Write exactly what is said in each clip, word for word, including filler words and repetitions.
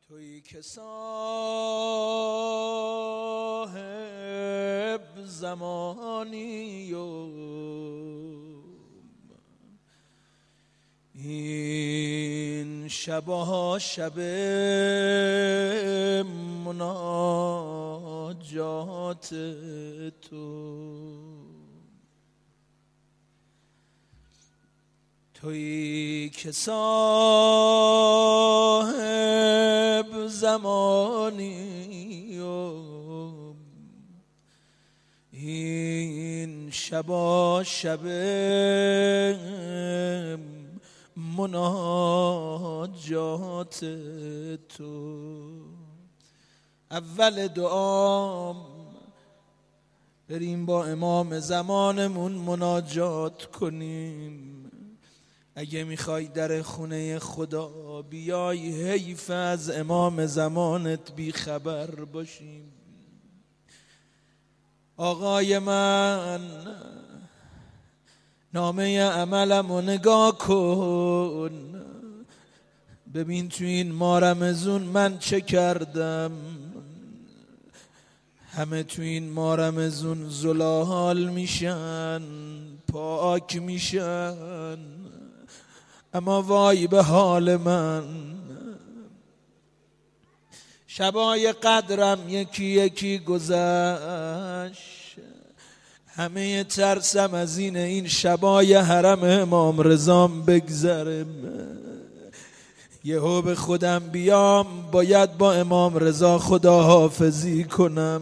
تویی که صاحب زمانی و این شبها شب مناجات تو، تویی که صاحب زمانی و این شبا شب مناجات تو. اول دعام بریم با امام زمانمون مناجات کنیم. اگه میخوای در خونه خدا بیای حیف از امام زمانت بی خبر باشیم. آقای من نامه عملمو نگاه کن، ببین تو این ماه رمضان من چه کردم. همه تو این ماه رمضان زلاحال میشن، پاک میشن، اما وای به حال من. شبای قدرم یکی یکی گذشت، همه ترسم از اینه این شبای حرم امام رضام بگذرم. یهو به خودم بیام باید با امام رضا خداحافظی کنم.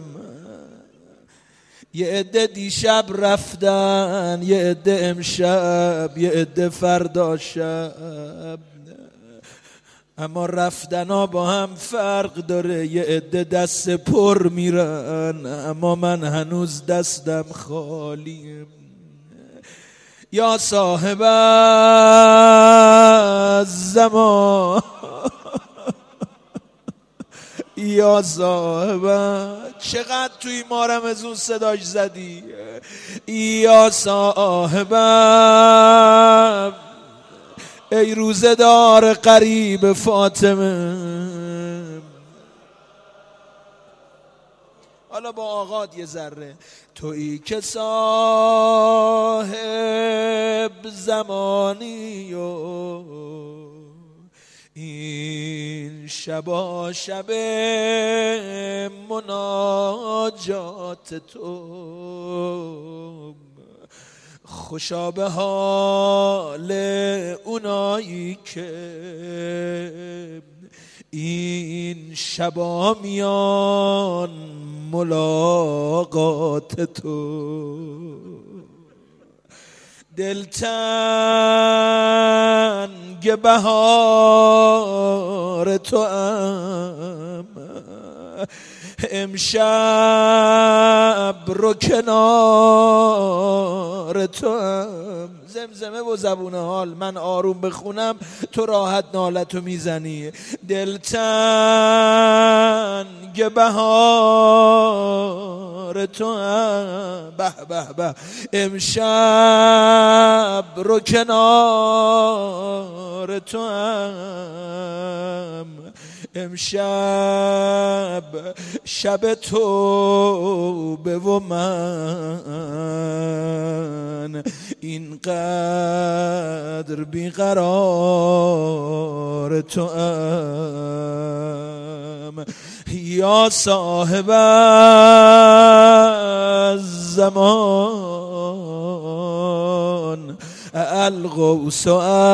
یه عده دیشب رفتن، یه عده امشب، یه عده فردا شب، اما رفتنا با هم فرق داره. یه عده دست پر میرن، اما من هنوز دستم خالیم. یا صاحب الزمان، یا صاحب، چقدر توی ما رمضان صداش زدی. یا صاحب، ای روزدار قریب فاطمه. حالا با آقاد یه ذره. تویی که صاحب زمانی و این شبا شب مناجات تو، خوشا به حال اونایی که این شبا میان ملاقات تو. دلتنگ بهار تو ام، امشب رو کنار تو ام. زمزمه و زبون حال، من آروم بخونم تو راحت نالتو میزنی. دلتنگ بهار تو ام، به به به، امشب رو کنار تو ام. امشب شب توبه و من اینقدر بیقرار تو ام. یا صاحب الزمان الغوث،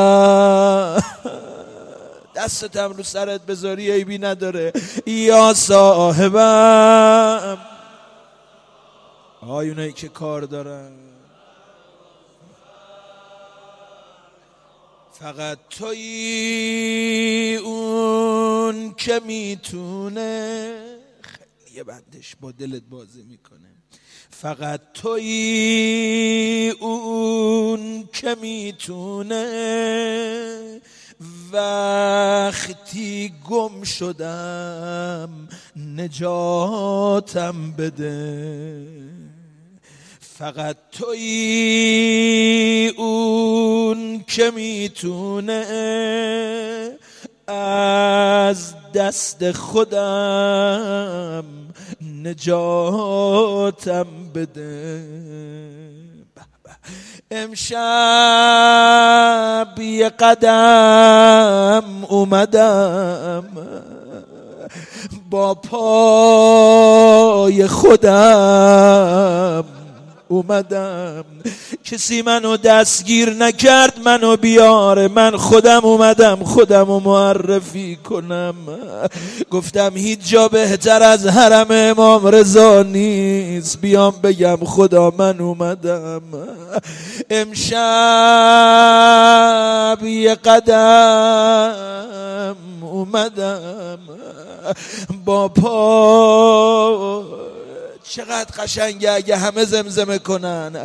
دستتم رو سرت بذاری عیبی نداره. یا صاحبم، آیونایی که کار دارن، فقط تویی اون که میتونه. خیلی یه بندش با دلت بازی میکنه. فقط تویی اون که میتونه وقتی گم شدم نجاتم بده. فقط تویی اون که میتونه از دست خودم نجاتم بده. امشب یه قدم اومدم با پای خودم اومدم، کسی منو دستگیر نکرد منو بیاره، من خودم اومدم خودمو معرفی کنم. گفتم هیچ جا بهتر از حرم امام رضا نیست، بیام بگم خدا من اومدم. امشب یه قدم اومدم با پا، چقدر قشنگه اگه همه زمزمه کنن.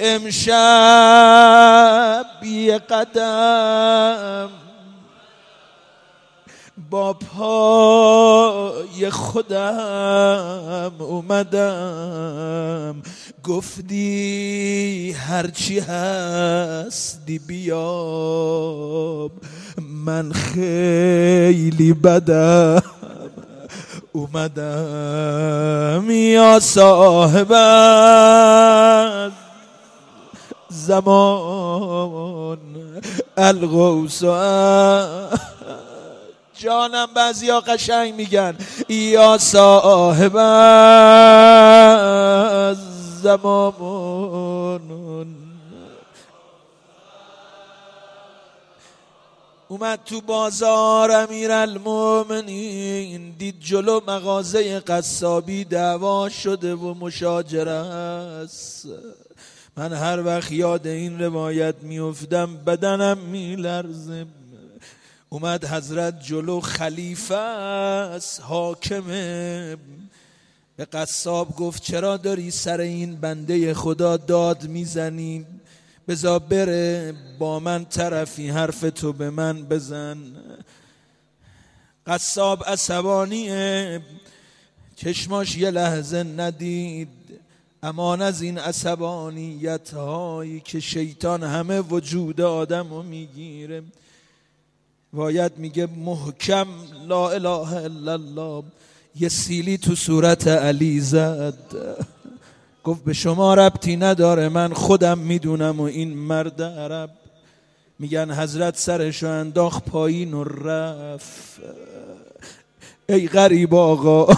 امشب یه قدم با پای خودم اومدم، گفتی هرچی هستی بیاب، من خیلی بدم اومدم یا صاحب زمان الغوث. جانم بعضیا قشنگ میگن یا صاحب زمان. اومد تو بازار امیرالمومنین، دید جلو مغازه قصابی دعوا شده و مشاجره است. من هر وقت یاد این روایت میافتم بدنم میلرزه. اومد حضرت جلو، خلیفه است، حاکمه، به قصاب گفت چرا داری سر این بنده خدا داد میزنی؟ بذار بره، با من طرفی، حرف تو به من بزن. قصاب عصبانیه، چشماش یه لحظه ندید، امان از این عصبانیت هایی که شیطان همه وجود آدم رو میگیره. باید میگه محکم لا اله الا الله، یه سیلی تو صورت علی زد، گفت به شما ربطی نداره، من خودم میدونم. و این مرد عرب میگن حضرت سرشو انداخت پایین و رفت. ای غریب آقا،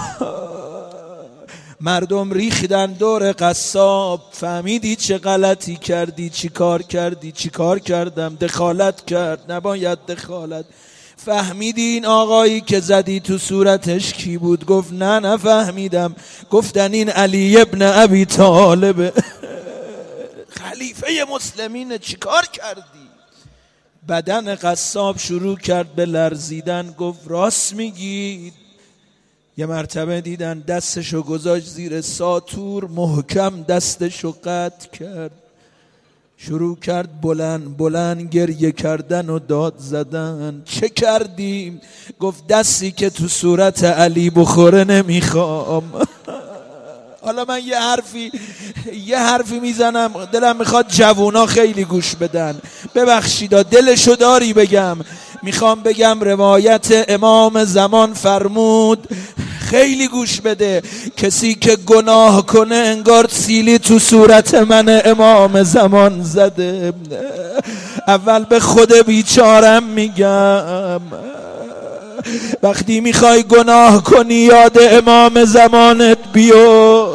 مردم ریختن دور قصاب، فهمیدی چه غلطی کردی، چی کار کردی؟ چی کار کردم؟ دخالت کرد، نباید دخالت. فهمیدی این آقایی که زدی تو صورتش کی بود؟ گفت نه نفهمیدم. گفتن این علی ابن ابی طالب، خلیفه مسلمین. چی کار کردی؟ بدن قصاب شروع کرد به لرزیدن، گفت راست میگید. یه مرتبه دیدن دستشو گذاشت زیر ساتور، محکم دستشو قطع کرد، شروع کرد بلند بلند گریه کردن و داد زدن. چه کردیم؟ گفت دستی که تو صورت علی بخوره نمیخوام. حالا من یه حرفی یه حرفی میزنم، دلم میخواد جوونا خیلی گوش بدن، ببخشیدا دلشو داری بگم. میخوام بگم روایت امام زمان فرمود، خیلی گوش بده، کسی که گناه کنه انگار سیلی تو صورت من امام زمان زده. اول به خود بیچارم میگم، وقتی میخوای گناه کنی یاد امام زمانت بیو،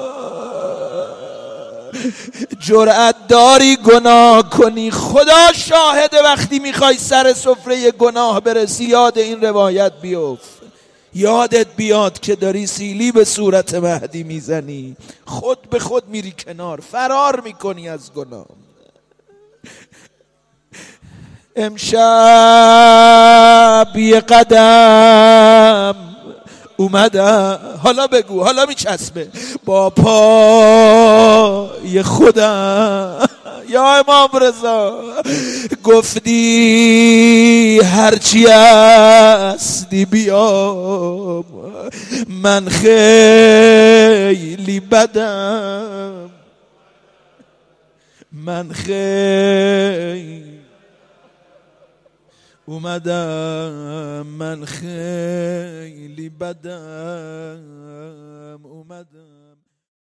جرأت داری گناه کنی، خدا شاهده. وقتی میخوای سر سفره گناه برسی یاد این روایت بیفت، یادت بیاد که داری سیلی به صورت مهدی میزنی، خود به خود میری کنار، فرار میکنی از گناه. امشب یه قدم اومدم، حالا بگو، حالا میچسبه، با پای خودم. یا امام رضا گفتی هرچی هستی بیام، من خیلی بدم، من خیلی. اومدم من خیلی بدم اومدم